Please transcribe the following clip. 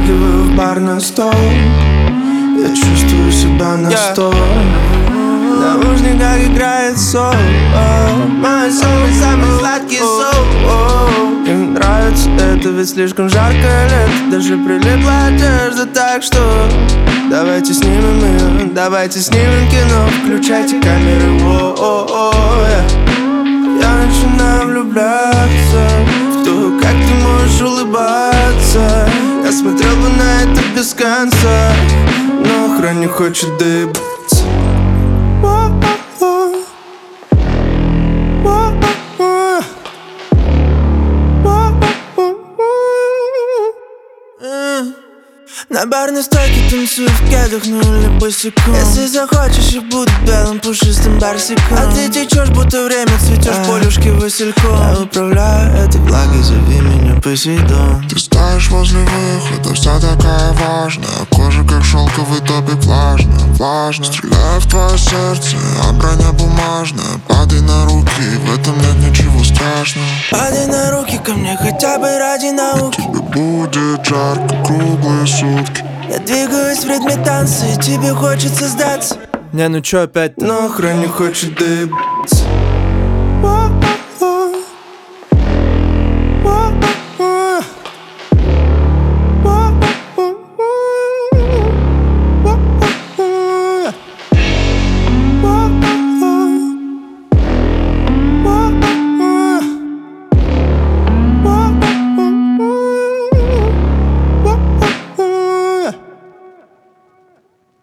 Запрыгиваю в бар на стол, я чувствую себя на 100. В наушниках играет сол, мой самый сладкий сол. Им нравится это, ведь слишком жарко лето. Даже прилипла одежда, так что давайте снимем ее, давайте снимем кино. Включайте камеры, я начинаю влюбляться в то, как ты можешь улыбаться. Я смотрел бы на это без конца, но охранник хочет доебаться. На барной стойке танцую в кедах, ну или босиком. Если захочешь, я буду белым пушистым барсиком. А ты течешь, будто время цветешь полюшки васильком. Я управляю этой влагой, зови меня Посейдон. Ты стоишь возле выхода, вся такая важная. Кожа как шелковый топик, влажная. Стреляю в твое сердце, а броня бумажная. Падай на руки, в этом нет ничего страшного. Падай на руки ко мне хотя бы ради науки. Тебе будет жарко круглые сутки. Я двигаюсь в ритме танца, и тебе хочется сдаться. Не, ну чё опять-то? Но охранник хочет доебаться.